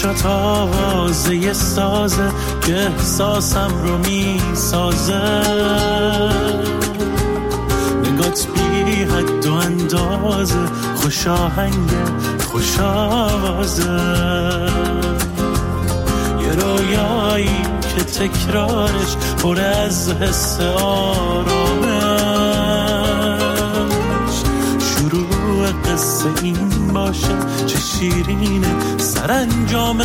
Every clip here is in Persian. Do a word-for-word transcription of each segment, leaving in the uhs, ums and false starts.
چشات آوازه یه سازه که احساسم رو می سازه، نگات بی حد و اندازه، خوش آهنگه خوش آوازه، یه رویایی که تکرارش پر از حس آرامش، شروع قصه این باشه چه شیرینه سرانجامش.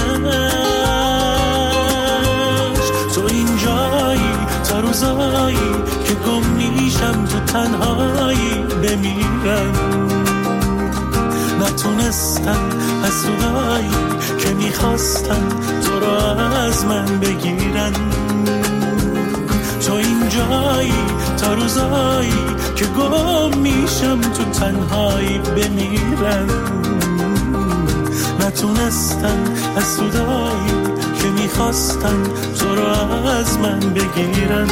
تو اینجایی تا روزایی که گم میشم تو تنهایی بمیرم، نتونستم حسودایی که میخواستم تو را از من بگیرن. تو اینجایی تا روزایی که گم میشم تو تنهایی بمیرم، نتونستم حسودایی که میخواستن تو را از من بگیرن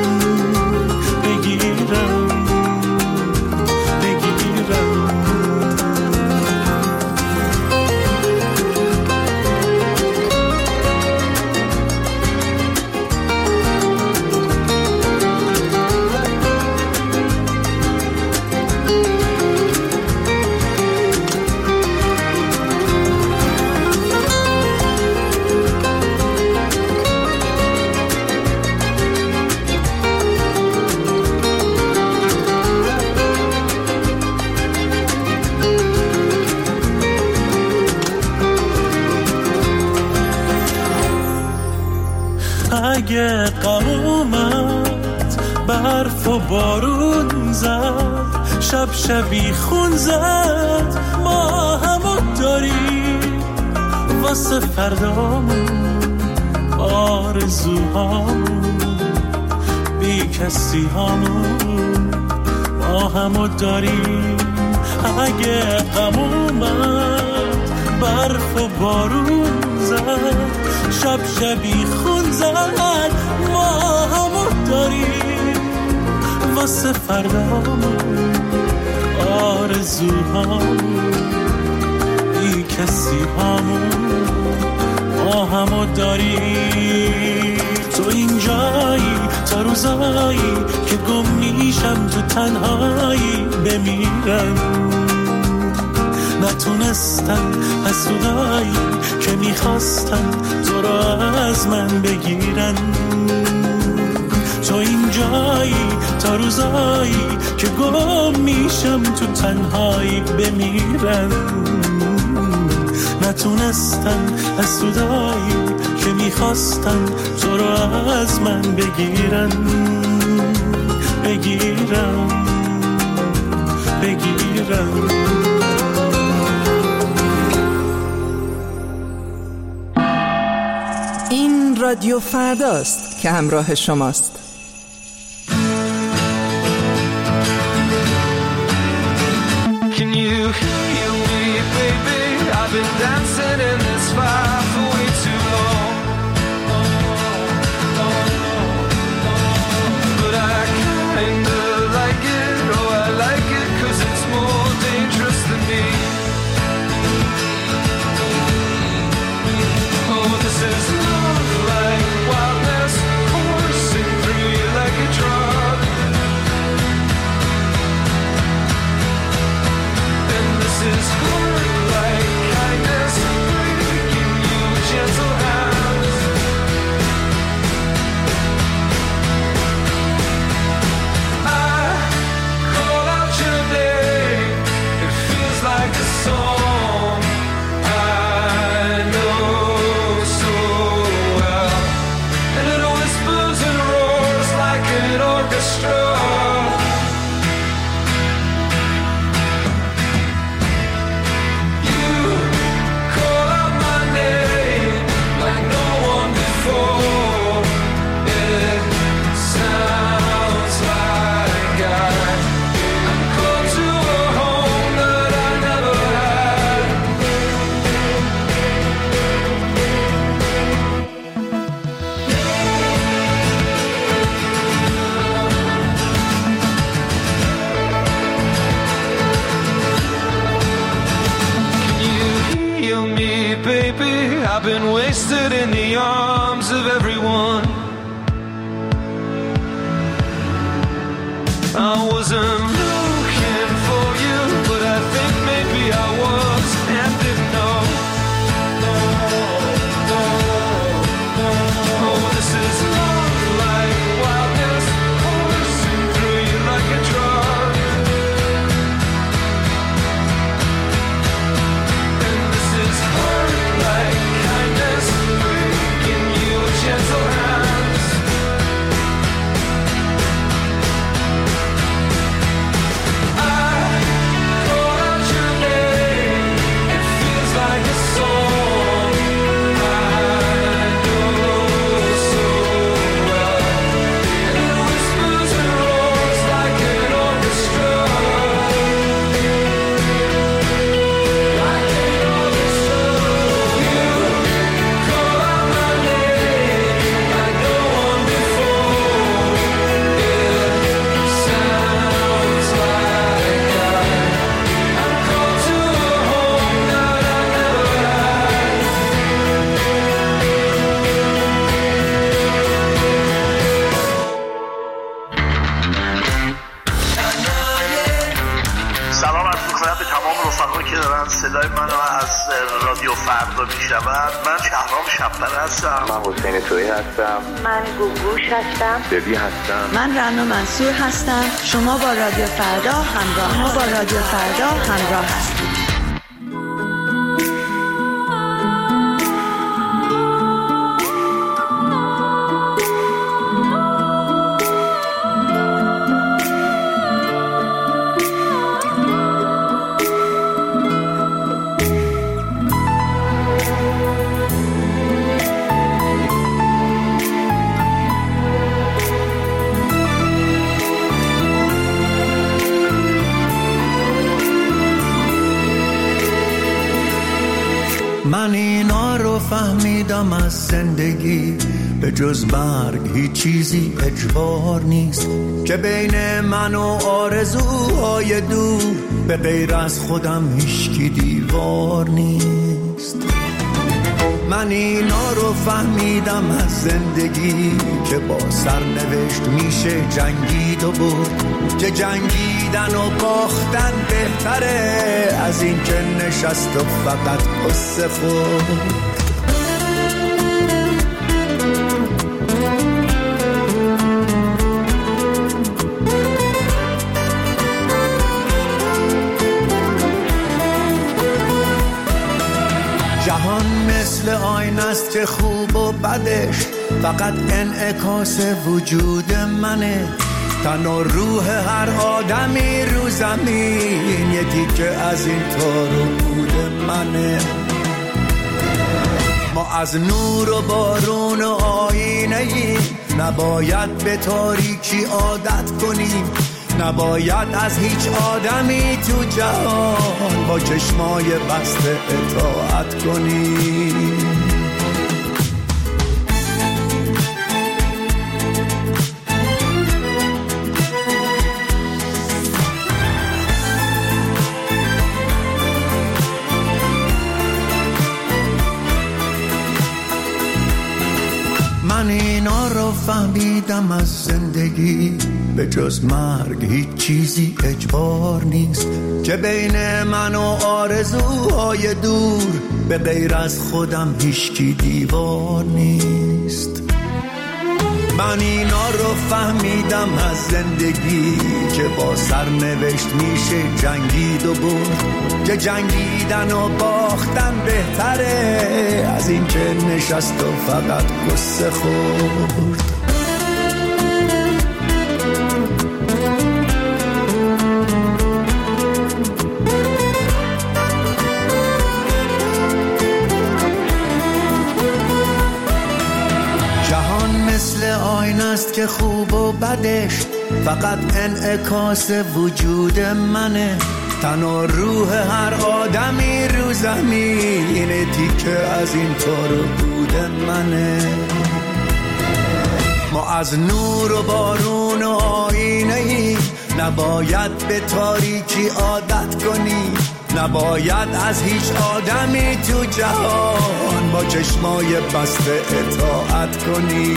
بگیرن بگیرن. اگه غم اومد برف و بارون زد، شب شبی خون زد، ما همو داریم واسه فردامون، آرزوهامون، بی کسی هامون، ما همو داریم. اگه غم اومد برف و بارون زد، شب شبی خون زد، ما همو داریم واسه فردامون، آرزوهامون، بی کسی هامون، ما همو داریم. تو اینجایی تا روزایی که گم میشم تو تنهایی بمیرم، نتونستم حسودایی که میخواستن تو را از من بگیرن. تو اینجایی تا روزایی که گم میشم تو تنهایی بمیرم، نتونستن حسودایی که میخواستن تو را از من بگیرن بگیرن بگیرن. این رادیو فرداست که همراه شماست. Can you hear me, baby? I've been dancing in this fire for way too long. But I kinda like it, oh I like it 'cause it's more dangerous than me. Oh, this is love like wildness, coursing through you like a drug. And this is heart like kindness, breathing twisted in the arms of everyone. I wasn't looking for you, but I think maybe I was and didn't know. Oh, this is love like wildness, coursing through you like a drug. And this is hurt like kindness, breaking you with gentle hands. I call out your name, it feels like a song I know so well. And it whispers and roars like an orchestra, like an orchestra. You call out my name like no one before. It sounds like I, I'm called to a home that I never had. سلام عرض می‌کنم به تمام رفقا که دارن صدای منو از رادیو فردا میشنون. من شهرام شب‌بر هستم. من حسین تویی هستم. من گوگوش هستم. ببی هستم. من رنا منصور هستم. شما با رادیو فردا همراه ما با رادیو فردا همراه هستید. من اینا رو فهمیدم از زندگی، به جز مرگ هیچ چیزی اجبار نیست، که بین من و آرزوهای دور به غیر از خودم هیچکی دیوار نیست. من اینا رو فهمیدم از زندگی، که با سرنوشت میشه جنگید و برد، که جنگیدن و باختن بهتره از این که نشست و فقط قصه خورد. جهان مثل آینه است که خوب و بدش فقط انعکاس وجود منه. تن و روح هر آدمی رو زمین یه تیکه از این تار و پود منه. ما از نور و بارون و آینه ایم، نباید به تاریکی عادت کنیم، نباید از هیچ آدمی تو جهان با چشمای بسته اطاعت کنیم. من اینا رو فهمیدم از زندگی، به جز مرگ هیچ چیزی اجبار نیست، که بین من و آرزوهای دور به غیر از خودم هیچکی دیوار نیست. من اینا رو فهمیدم از زندگی، که با سرنوشت میشه جنگید و برد، که جنگیدن و باختن بهتره از این که نشست و فقط قصه خورد. جهان مثل آینه است که خوب و بدش فقط انعکاس وجود منه. تن و روح هر آدمی رو زمین تیکه از این تار و پود منه. ما از نور و بارون و آینه ایم، نباید به تاریکی عادت کنیم، نباید از هیچ آدمی تو جهان با چشمای بسته اطاعت کنی.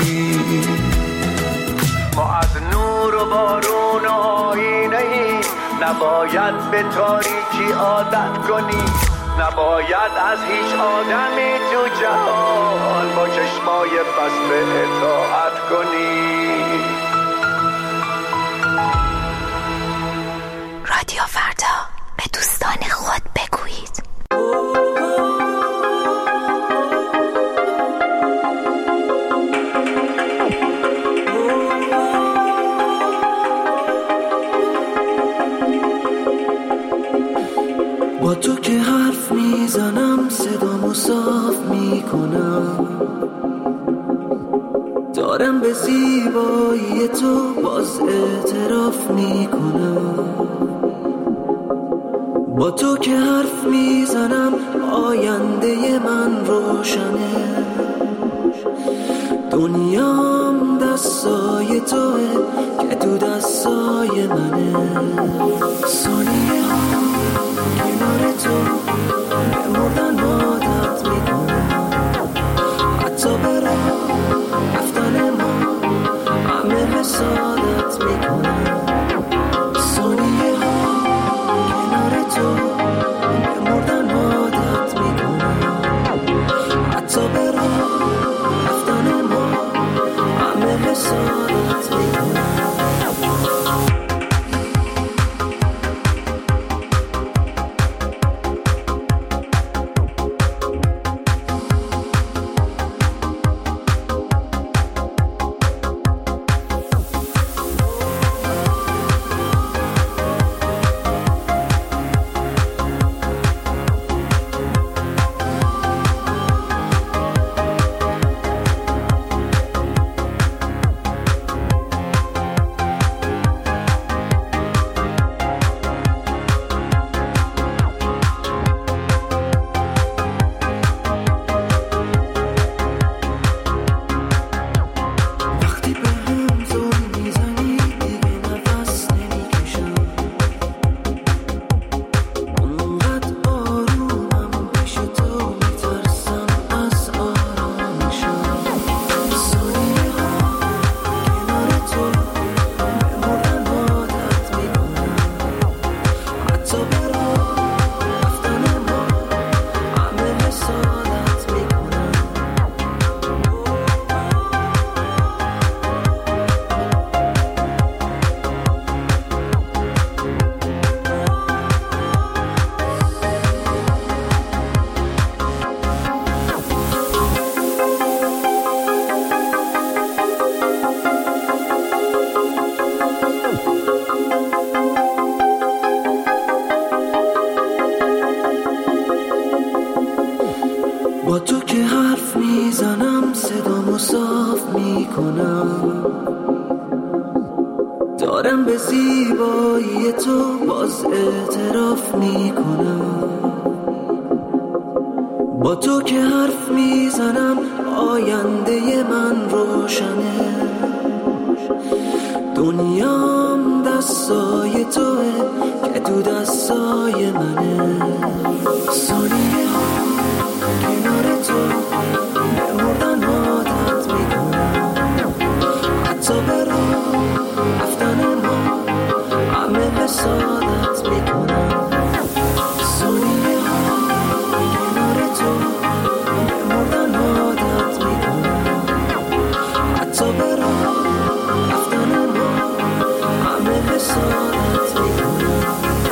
ما از نور و بارون و آینه ایم، نباید به تاریکی عادت کنی. نباید از هیچ آدمی تو جهان با چشمای بسته اطاعت کنی. رادیو فردا، به دوستان خود بگویید. با تو که حرف میزنم صدامو صاف میکنم، دارم به زیبایی تو باز اعتراف میکنم. با تو که حرف میزنم آینده من روشنه، دنیام دستای توه که تو دستای منه. ثانیه ها کنار تو به مردن عادت میکنم، حتی به راه رفتن ما همه حسادت میکنم. ثانیه ها کنار تو به مردن عادت میکنم، حتی به راه رفتن ما همه حسادت میکنم. با تو که حرف میزنم صدامو صاف میکنم، دارم به زیبایی تو باز اعتراف میکنم. با تو که حرف میزنم آینده من روشنه، دنیام دستای توه که تو دستای منه. ثانیه ها کنار تو به مردن عادت میکنم، حتی به راه رفتن ما همه حسادت میکنم. ثانیه ها کنار تو به مردن عادت میکنم، حتی به راه رفتن ما همه حسادت میکنم.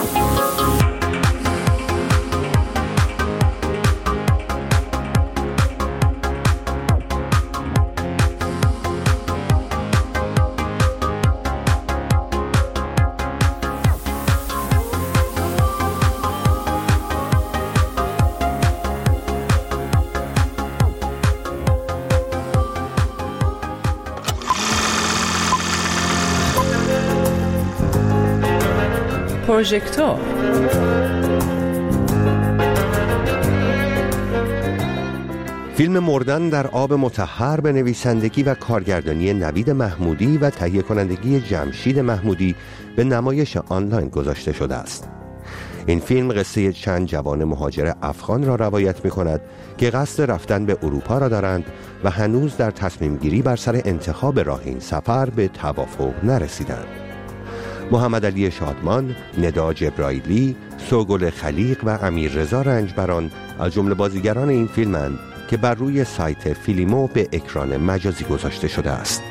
پروژکتور فیلم مردن در آب مطهر به نویسندگی و کارگردانی نوید محمودی و تهیه کنندگی جمشید محمودی به نمایش آنلاین گذاشته شده است. این فیلم قصه چند جوان مهاجر افغان را روایت می کند که قصد رفتن به اروپا را دارند و هنوز در تصمیم گیری بر سر انتخاب راه این سفر به توافق نرسیدند. محمد علی شادمان، ندا جبرائیلی، سوگل خلیق و امیر رضا رنجبران از جمله بازیگران این فیلمند که بر روی سایت فیلیمو به اکران مجازی گذاشته شده است.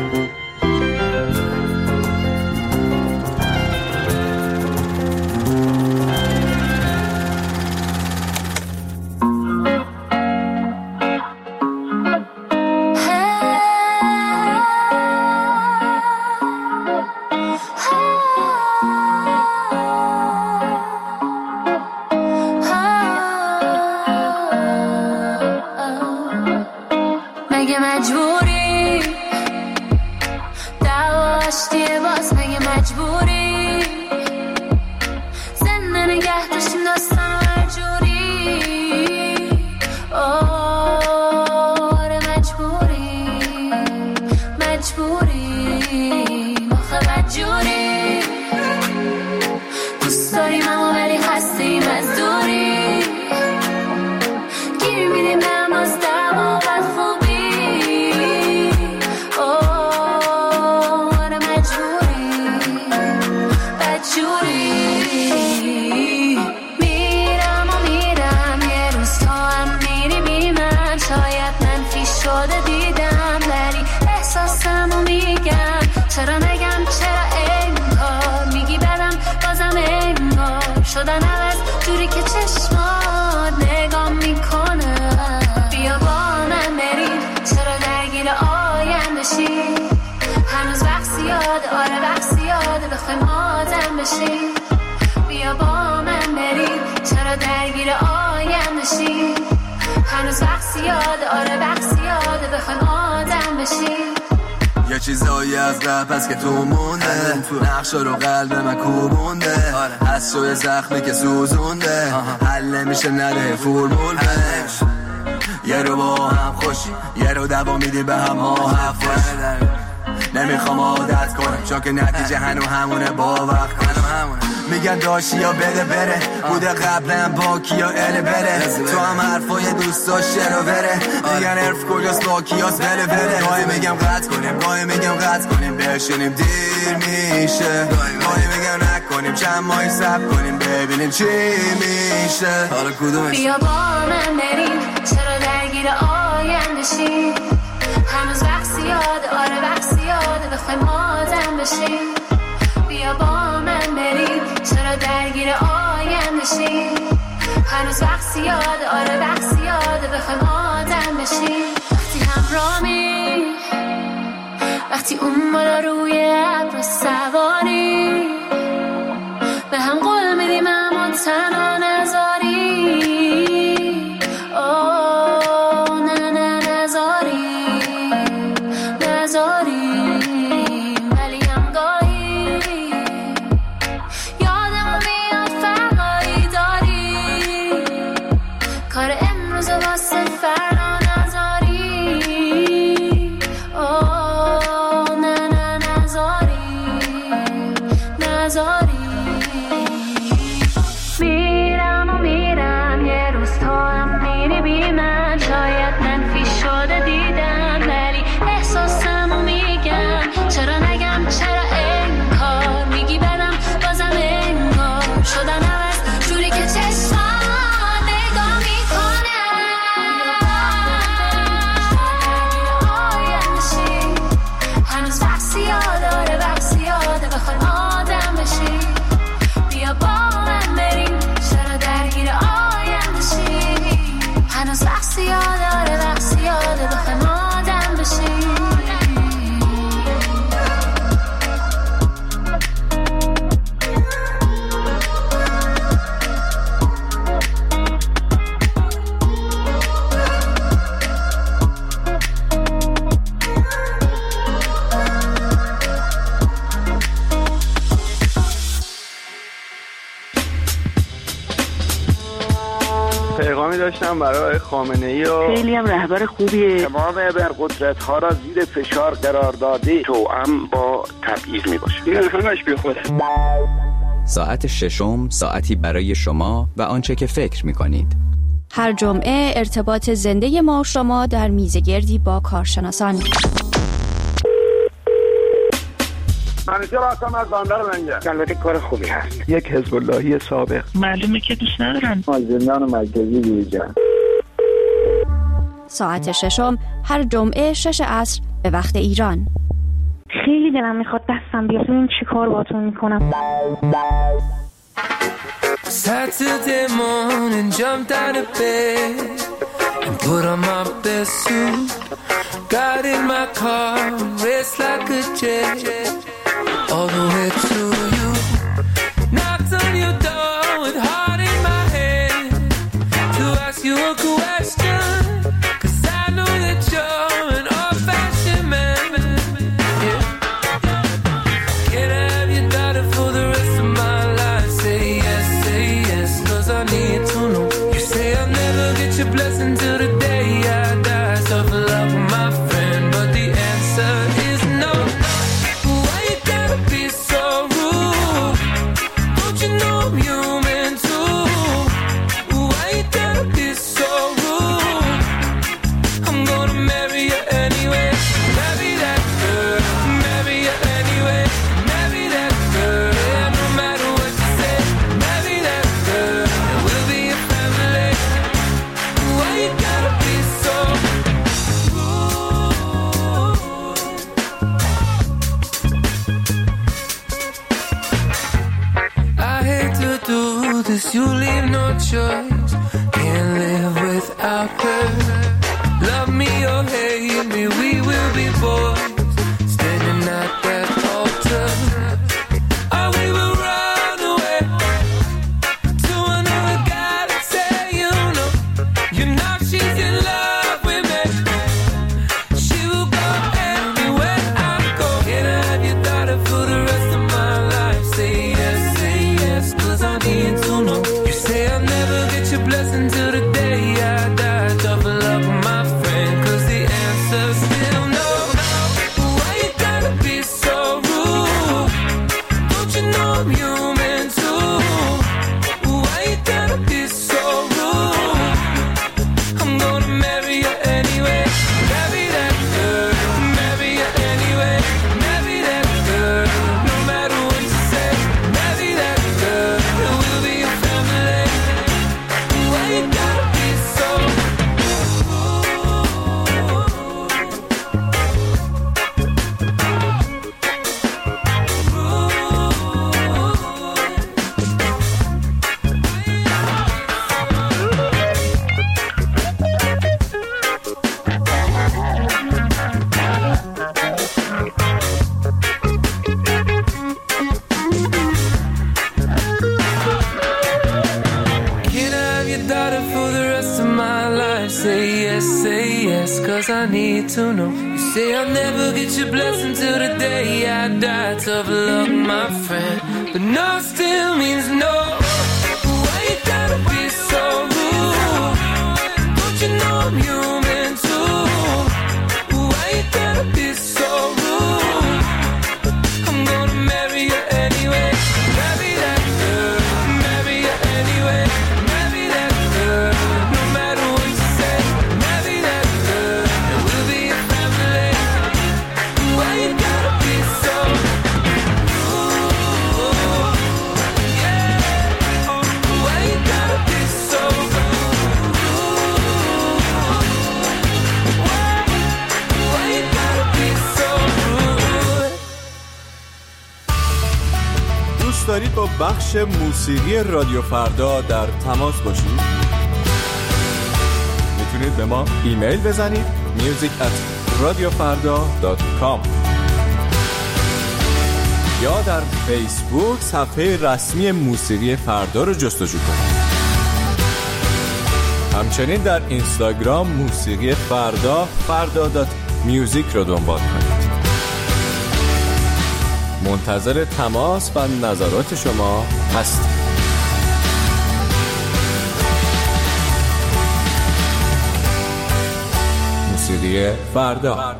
بیا با من بریم چرا درگیر آینده شیم هنوز وقت یاد آره وقت یاد بخوایم آدم بشیم یه چیزایی از رپ هست که تو مونده نقشا رو قلب من کوبونده از شوی زخمی که سوزونده حل نمیشه نده فرمول بهش یه رو با هم خوشی یه رو دوا میدی به هم ها حفش نمیخوام عادت کنم چون که نتیجه هنو همونه با وقت کنم میگن داشتی یا بده بره بوده قبلا با کیا ال بره تو هم حرفای دوستاش شروع بره میگن عرف کجاست با کیاس بله بره گاهی میگم قطع کنیم گاهی میگم قطع کنیم بشنیم دیر میشه گاهی میگم نکنیم چند ماهی صبر کنیم ببینیم چی میشه حالا کدومش بیا با من بریم چرا درگیر آینده شیم هنوز وقت زیاده آره وقت زیاده بخوایم آدم بشیم بیا با من بریم چرا درگیر آینده شیم هنوز وقت زیاده آره وقت زیاده بخوایم آدم بشیم وقتی همرامی وقتی اون بالا روی ابر سواری به هم قول میدیم اما تنها نذاری آه نه نه نذاری نذاری ولی هم گاهی یادمون میاد فرقایی داری کار امروز واسه فردا نذاری آه نه نه نذاری نذاری میرم و میرم یه روز تو هم میری بی من شاید منفی شده دیدم ولی احساسمو میگم چرا نگم چرا انکار میگی بدم بازم انگار شدن عوض جوری که چشمان نگاه میکنه آینده شی هنوز وقت زیاده آره وقت زیاده بخوایم آدم بشی بیا با من بریم چرا درگیر آینده شی هنوز وقت زیاده آره وقت زیاده بخوایم آدم بشی پیغامی داشتم برای خامنه‌ای و خیلی هم رهبر خوبیه تمام ابرقدرت ها را زیر فشار قرار داده توأم با تبعیض می باشه این همش بی خوده ساعت ششم ساعتی برای شما و آنچه که فکر می‌کنید. هر جمعه ارتباط زنده ما و شما در میزگردی با کارشناسان. منیجر هستم از بندر لنگر. البته کار خوبی هست. یک حزب اللهی سابق. معلومه که دوست ندارن. از زندان مرکزی بیرون. ساعت ششم هر جمعه شش عصر به وقت ایران. خیلی دلم میخواد دستم بیاد ببین چی کار باهاتون میکنم. Saturday morning, jumped out of bed and put on my best suit. Got in my car, raced like a jet all the way to you. Knocked on your door with heart in my hand to ask you a question, 'cause I know that you're an old-fashioned man. Yeah. Can I have your daughter for the rest of my life? Say yes, say yes, 'cause I need to know. You say I'll never get your blessing till the day I die. Tough luck, my friend, but the answer is no. Why you gotta be so rude? Don't you know I'm human too? Why you gotta be so rude? I'm gonna marry you anyway. Marry that girl, marry you anyway. Marry that girl, yeah, no matter what you say. Marry that girl, and we'll be a family. Why you gotta be so rude? I hate to do this, you leave no choice. Can't live without her. Love me or hate me, we will be boys standing at that altar. Or we will run away to another guy that say you know, you know she's in love with me. She will go everywhere I go. Can I have your daughter for the rest of my life? Say yes, say yes, 'cause I need to know. You say I'll never get your blessing till the day I die. Tough luck, my friend, 'cause the answer's still no. Why you gotta be so rude? Don't you know I'm human too? Why you gotta be so rude? I'm gonna marry you anyway. Marry that girl, marry you anyway. Marry that girl, no matter what you say. Marry that girl, and we'll be a family. Why you gotta be so rude? Can I have your daughter for the rest of my life? Say yes, say yes, 'cause I need to know. You say I'll never get your blessing till the day I die. Tough luck, my friend, but no still means no. Why you gotta be so rude? Don't you know I'm human too? Why you gotta be so rude? I'm gonna marry you anyway. Marry that girl, marry you anyway. Marry that girl, no matter what you say. Marry that girl, and we'll be a family. Why you gotta be so rude? Yeah. Why you gotta be so rude? Why, why you gotta be so rude? دوست دارید با بخش موسیقی رادیو فردا در تماس باشید؟ میتونید به ما ایمیل بزنید music at radiofarda dot com یا در فیسبوک صفحه رسمی موسیقی فردا رو جستجو کنید. همچنین در اینستاگرام موسیقی فردا فردا دات میوزیک رو دنبال کنید. منتظر تماس و نظرات شما هستیم. موسیقی فردا.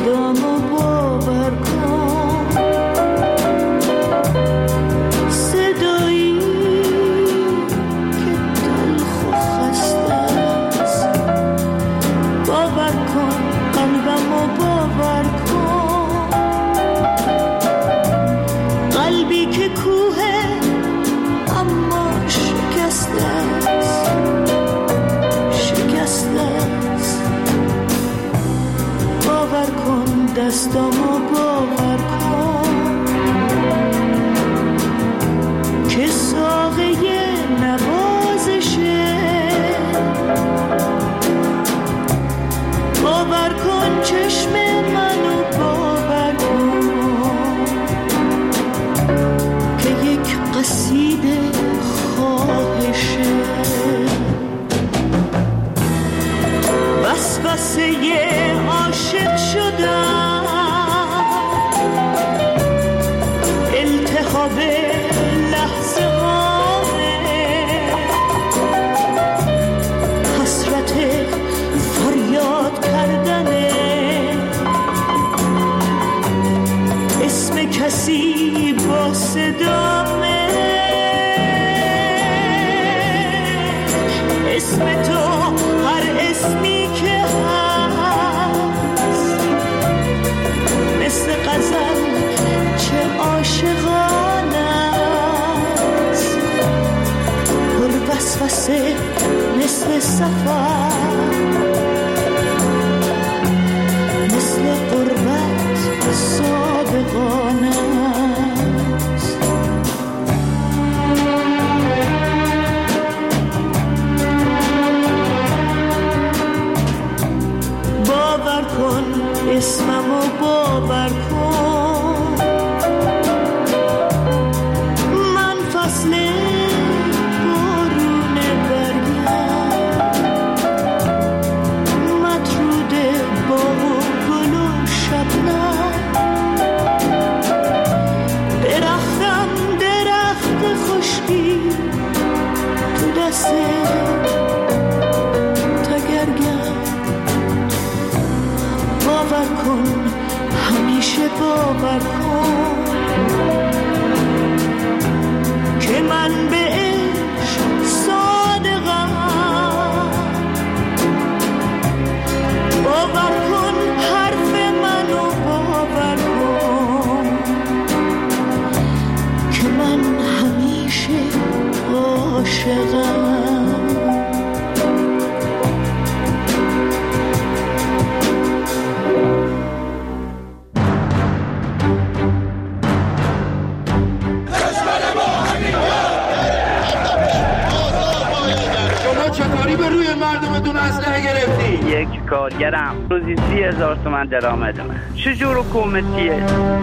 صدامو باور کن، صدایی که تلخ و خسته است. باور کن قلبمو باور کن، قلبی که کوه اما شکسته است، شکسته است. باور کن دستامو باور کن که ساقه نوازشه. باور کن چشم منو باور کن که یک قصیده خواهشه. وسوسه عاشق شدم، التهاب لحظه هامه، حسرت فریاد کردنه، اسم کسی با صدامه، اسم تو هر اسمی که هست، مثل غزل چه عاشقانه است، پر وسوسه مثل سفر، مثل قربت صادقانه است. باور کن اسممو باور کن، من فصل بارون برگم، مطرود باغ و گل و شبنم، درختم درخت خشکی تو دست تگرگم. باور کن همیشه باور کن که من به عشق صادقم. باور کن حرف منو باور کن که من همیشه عاشقم. به روی مردمتون اسلحه گرفتی؟ یک کارگرم روزی سی هزار تومن درآمد من. چجور حکومتیه؟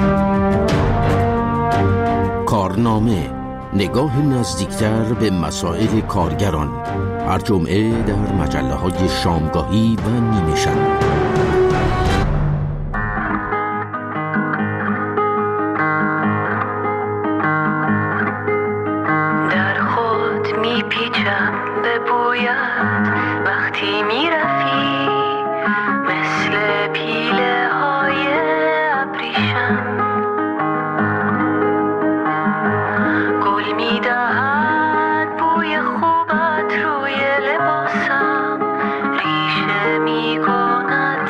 کارنامه، نگاه نزدیکتر به مسائل کارگران، هر جمعه در مجله های شامگاهی و نیمه شب. در خود میپیچم به بویت وقتی میرفی، مثل پیله های ابریشم گل میدهد بوی خوبت روی لباسم، ریشه میکند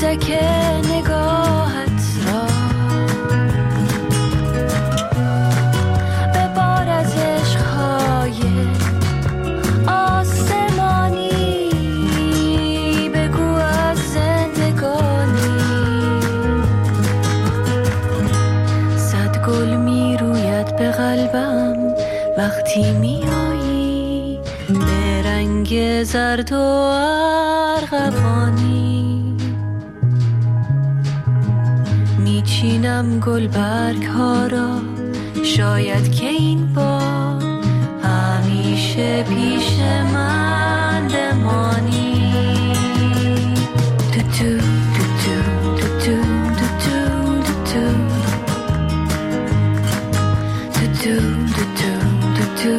کودک نگاهت را به بار از عشقهای آسمانی بگو از زندگانی. صد گل می روید به قلبم وقتی می آیی به رنگ زرد و ارغوانی. میچینم گل برگ ها را شاید که این بار همیشه پیش من بمانی. تو تو تو تو تو تو تو تو تو تو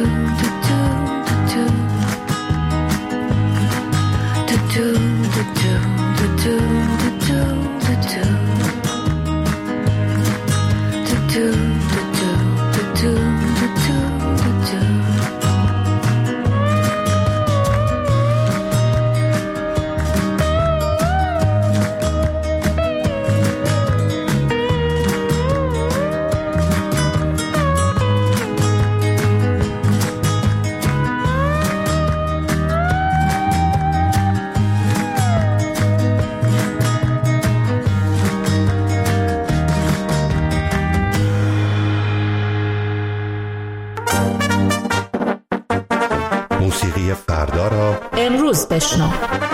موسیقی فردا را امروز بشنو.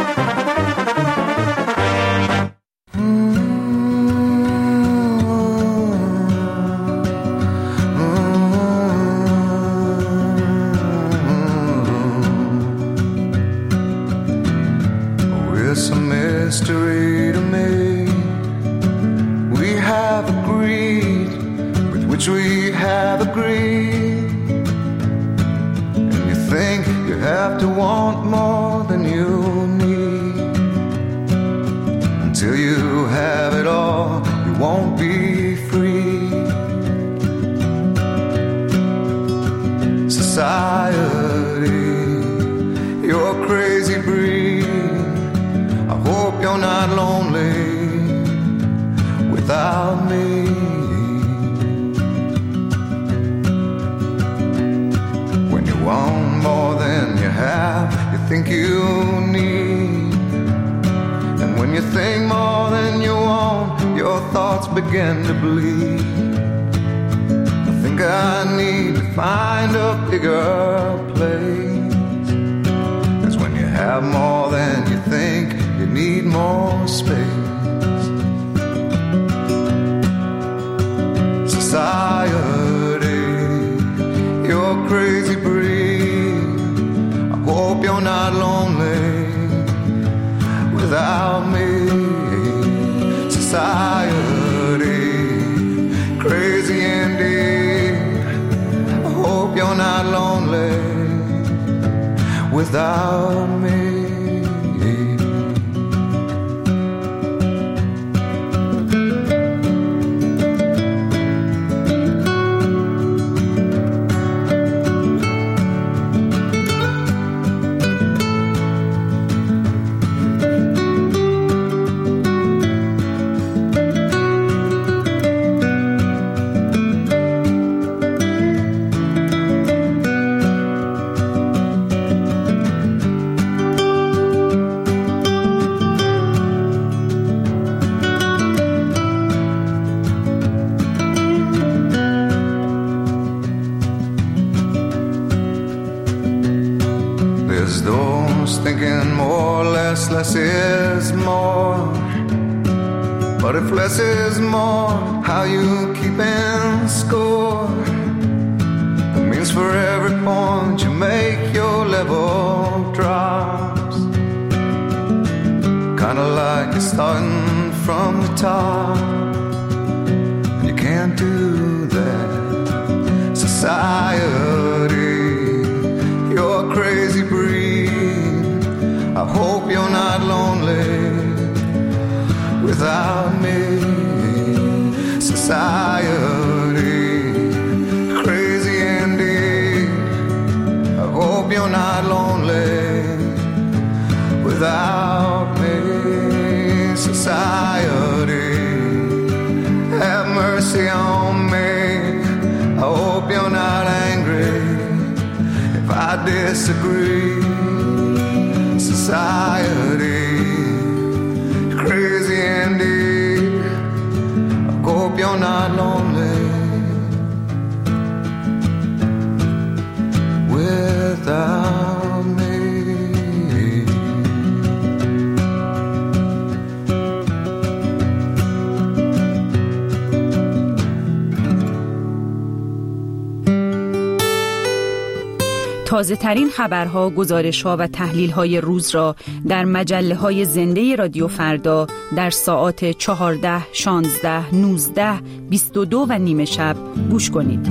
It's a mystery to me. We have agreed with which we have agreed. And you think you have to want more than you need. Until you have it all, you won't be free. Society, you're a crazy breed. I hope you're not lonely without me. When you want more than you have, you think you need. And when you think more than you want, your thoughts begin to bleed. I think I need to find a bigger place. 'Cause when you have more than you think, you need more space. Society, you're a crazy breed. I hope you're not lonely without me. Society, crazy indeed. I hope you're not lonely without me. Thinking more or less, less is more. But if less is more, how you keeping score? It means for every point you make, your level drops. Kinda like you're starting from the top. You can't do that. Society, you're a crazy breed. I hope you're not lonely without me. Society, crazy indeed. I hope you're not lonely without me. Society. society, have mercy on me. I hope you're not angry if I disagree. Society, crazy indeed. I hope you're not lonely without me. تازه ترین خبرها، گزارش‌ها و تحلیل‌های روز را در مجله‌های زنده رادیو فردا در ساعات چهارده، شانزده، نوزده، بیست و دو و نیمه شب گوش کنید.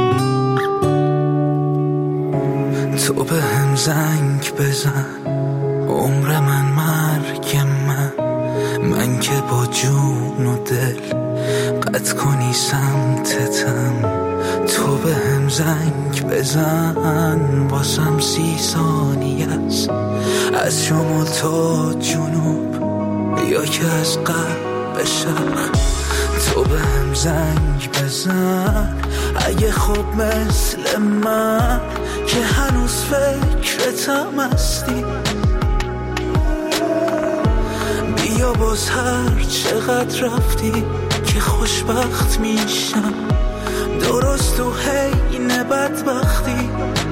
تو به هم زنگ بزن، عمر من مرگ من، من که با جون و دل قطع کنی سمتتم. تو به هم زنگ بزن، واسم سی ثانیه است، از شمال تا جنوب یا که از غرب به شرق. تو به هم زنگ بزن اگه خوب مثل من که هنوز فکرتم هستی. بیا باز هر چقدر رفتی که خوشبخت میشم، درست تو حین بدبختی.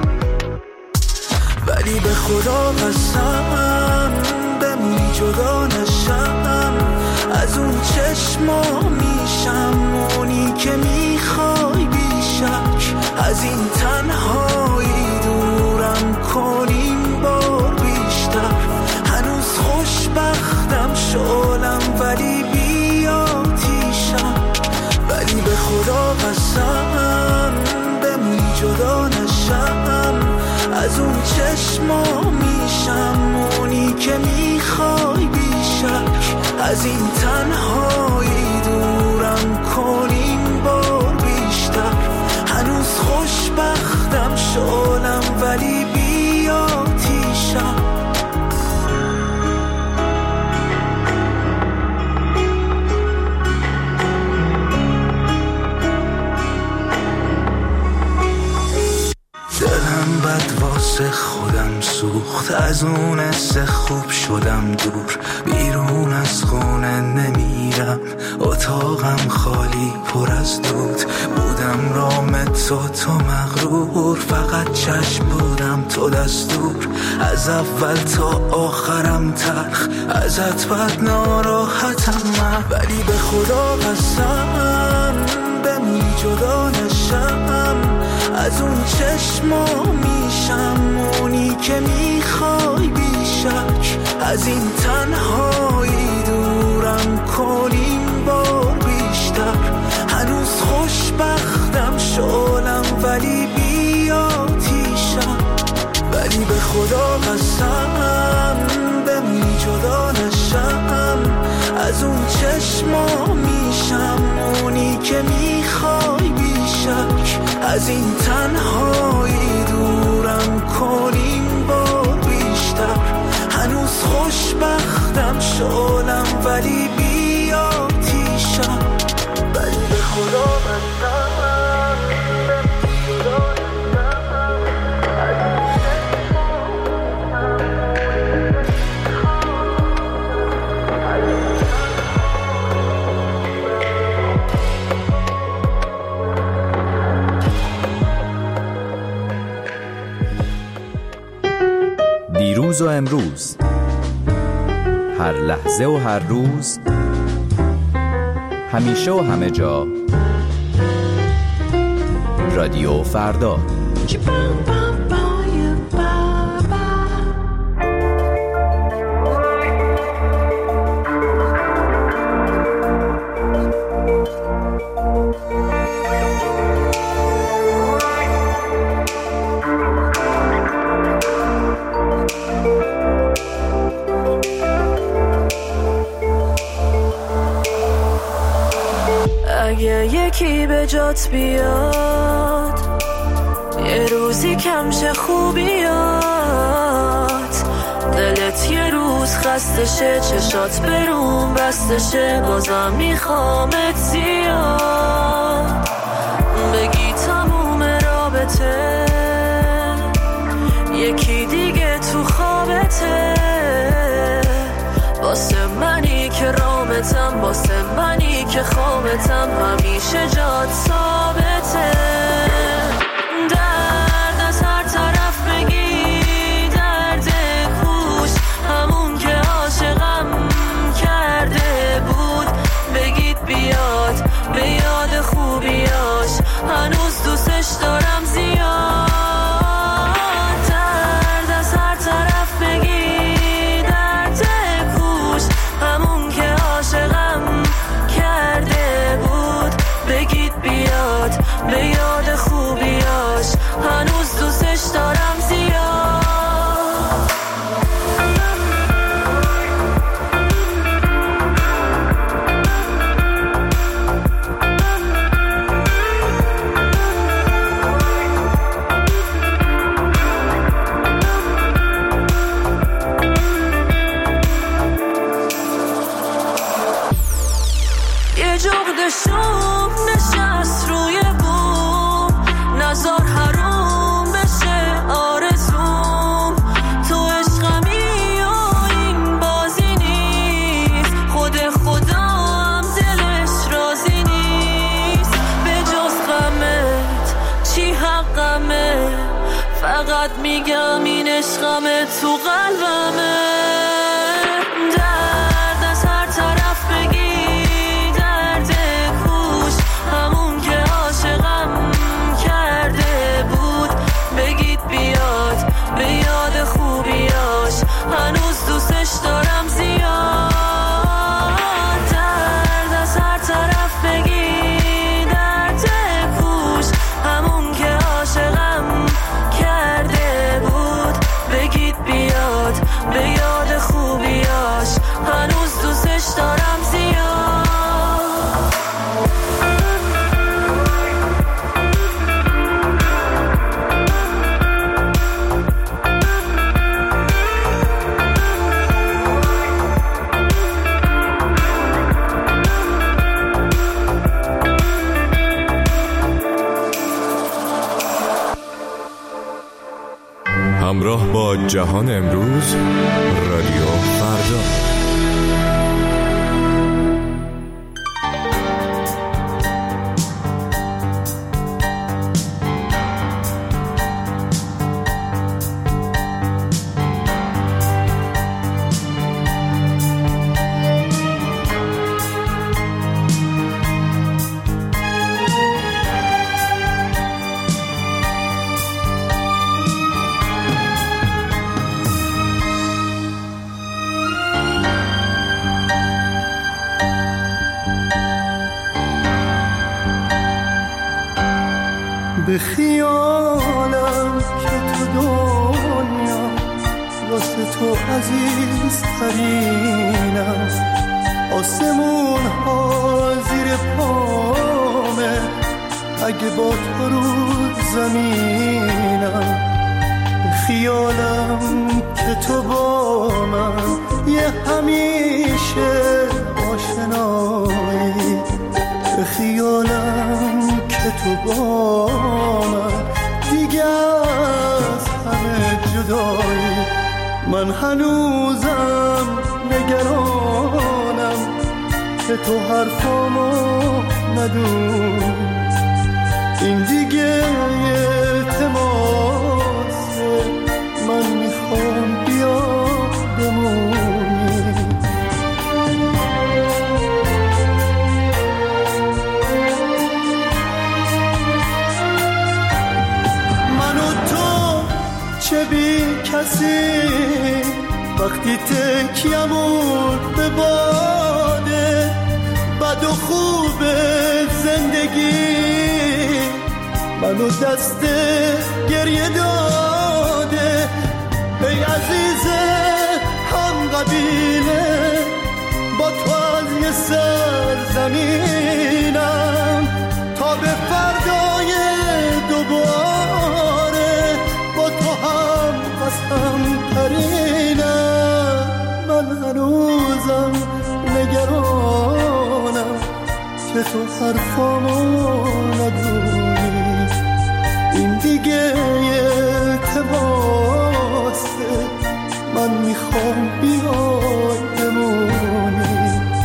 ولی به خدا قسم بمونی جدا نشم، از اون چشما میشم اونی که میخوای بیشک. از این تنهایی دورم کنیم بار بیشتر، هنوز خوشبختم شعلم ولی بیا تیشم. ولی به خدا قسم بمونی جدا نشم، از اون چشما میشم اونی که میخوای بیشک. از این تنهایی دورم کنیم بار بیشتر، هنوز خوشبختم شعلم ولی بیا تیشم. دلم بد واسه خودم سوخت، از اون حس خوب شدم دور. بیرون از خونه نمیرم، اتاقم خالی پر از دود. بودم رام تو تو مغرور، فقط چشم بودم تو دستور. از اول تا آخرم تلخ، ازت بد ناراحتم من. ولی به خدا قسم بمونی جدا نشم، از اون چشما میشم اونی که میخوای بیشک. از این تنهایی دورم کنیم بار بیشتر، هنوز خوشبختم شعلم ولی بیا تیشم. ولی به خدا قسم بمونی جدا نشم، از اون چشما میشم اونی که میخوای بیشک. از این تنهایی دورم کنیم بار بیشتر، هنوز خوشبختم شعلم ولی بیا تیشم. ولی به خدا قسم دیروز و امروز، هر لحظه و هر روز، همیشه و همه جا، رادیو فردا. اگه یکی به جات بیاد، یه روزی کمشه خوبیات، دلت یه روز روز خستشه، چشات بروم بستشه، بازم میخوامت زیاد. بگی تموم رابطه یکی دیگه تو خوابته، واسه منی که رامتم، واسه منی که خوابتم، همیشه جات ثابته. درد از هر طرف بگی، درد کوش همون که عاشقم کرده بود، بگید بیاد به یاد خوبیاش، هنوز دوستش دارم زیاد. به یاد خوبیاش، هنوز دوستش دارم زیاد. یه جغد شوم نشست روی نزار حروم بشه آرزوم، تو عشقمی و این بازی نیست، خود خودم دلش راضی نیست. به جز غمت چی حقمه، فقط میگم این عشقمه تو قلبمه. درد از هر طرف بگی، درد کوش همون که عاشقم بگید بیاد به یاد خوبیاش، هنوز دوستش دارم زیاد. درد از هر طرف بگی، درد کوش همون که عاشقم کرده بود، بگید بیاد به یاد خوبیاش، هنوز دوستش دارم زیاد. همراه با جهان امروز، رادیو فردا. به خیالم که تو دنیا واسه تو عزیز ترین است، آسمون ها زیر پامه، اگه با تو رو زمینم. به خیالم که تو با من یه همیشه آشنایی، به خیالم که تو با من دیگه از همه جدایی. من هنوزم نگرانم که تو حرفامو ندونی، این دیگه التماسه، من میخوام بیا بمونی. من و تو چه بی کسی وقتی تکیمون به باده، بد و خوب زندگی منو دست گریه داده. ای عزیز هم قبیله، با تو از یه سر زمینم تا به فردای دوباره با تو هم قسم ترینم. من تو حرفامو ندونی، این دیگه التباسه، من میخوام بیای بمونی.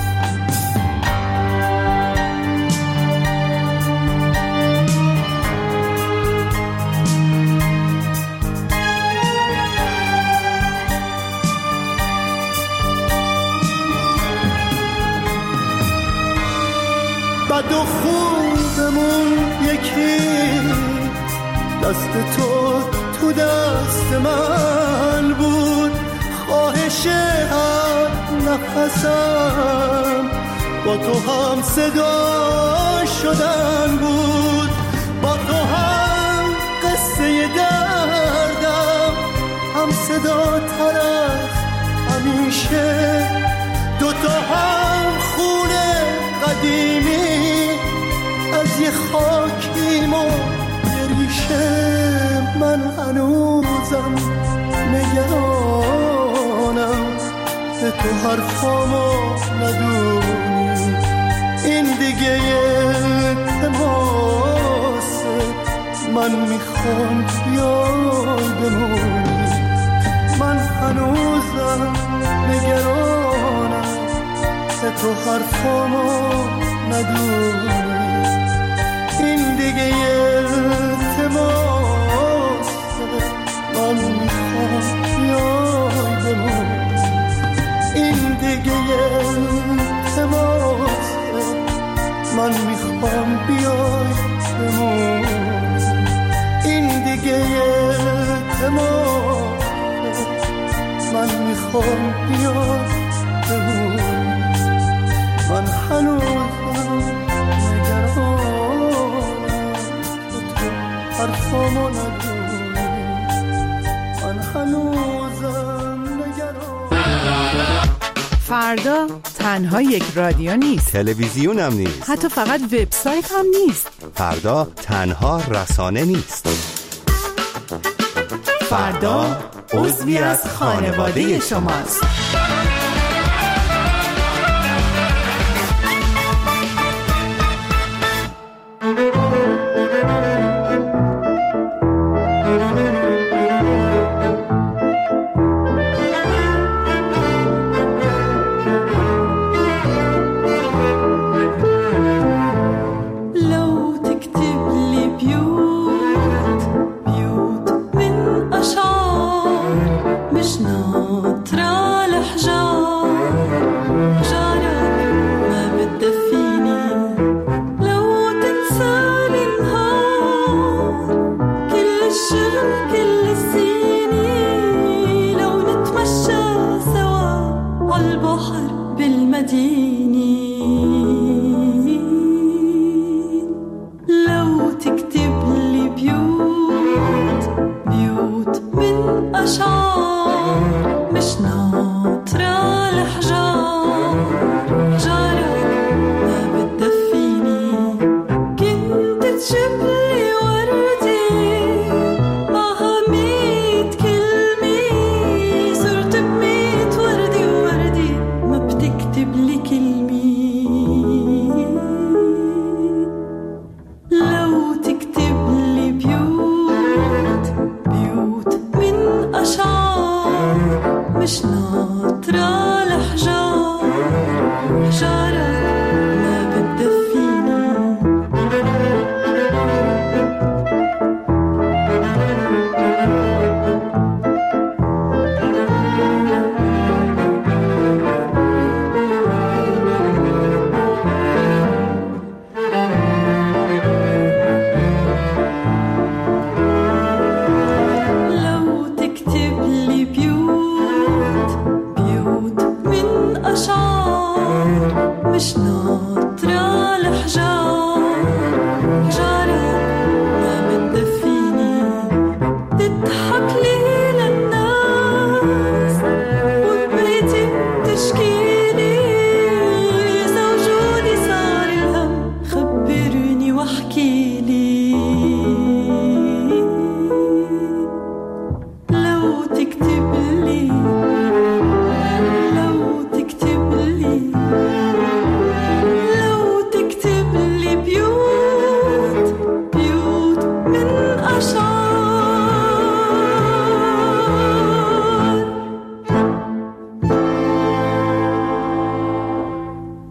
بد و خوبمون یکی، دست تو تو دست من بود، خواهش هر نفسم با تو هم صدا شدن بود، با تو هم قصه دردم هم صدا تر از همیشه، دوتا هم خونه قدیمی از یه خاکیم و یه ریشه. من هنوزم نگرانم به تو حرفامو ندونی، این دیگه التماسه، من میخوام بیای بمونی. من هنوزم نگرانم به تو حرفامو ندونی، این دیگه التماسه، من میخوام بیای بمونی، این دیگه التماسه، من میخوام بیای بمونی، این دیگه التماسه، من میخوام بیای بمونی. من هنوزم نگرانم که تو حرفامو ندونی، من هنوزم نگرانم. فردا تنها یک رادیو نیست، تلویزیون هم نیست، حتی فقط وبسایت هم نیست. فردا تنها رسانه نیست، فردا عضوی از خانواده شماست.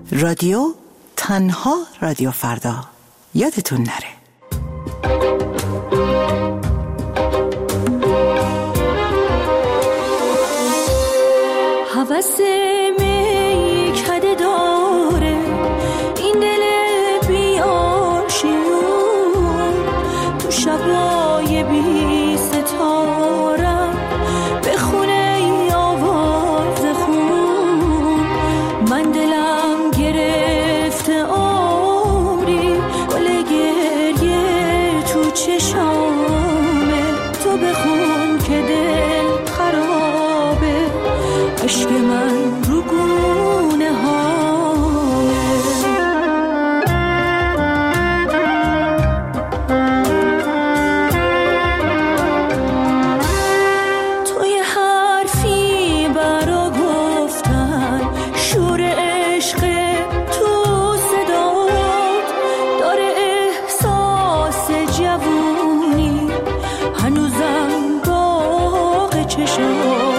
رادیو تنها رادیو فردا، یادتون نره. هوس می کده داره این دل بی‌آشیون، تو شبای بی ستاره بخونه ای آواز خون. من دلم گرفته عمری گل گریه تو چشامه، تو بخون که دل خرابه، عشق من رو گونه هامه. توی حرفی برا گفتن شور عشق تو صدات داره، احساس جوونی هنوزم باغ چشات.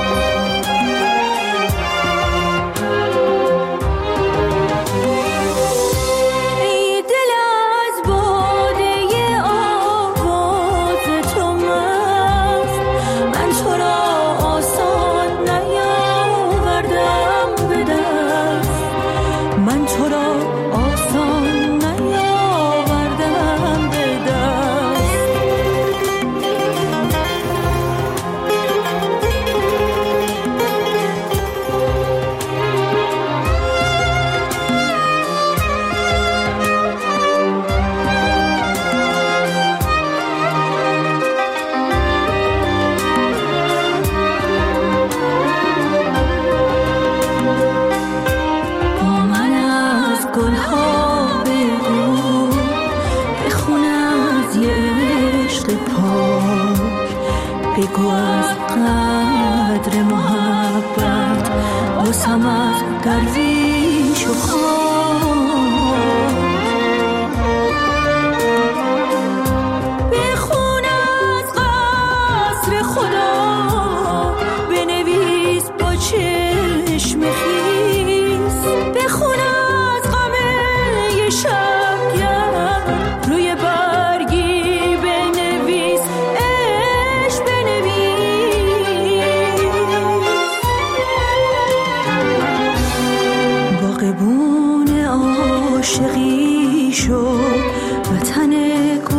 بگو از قدر محبت باسم از درویش و خان. بخون از قصر خدا بنویس با چشم خیس، بخون از غم شبگرد روی برگی بنویس عشق بنویس. باغبون عاشقی شو وطن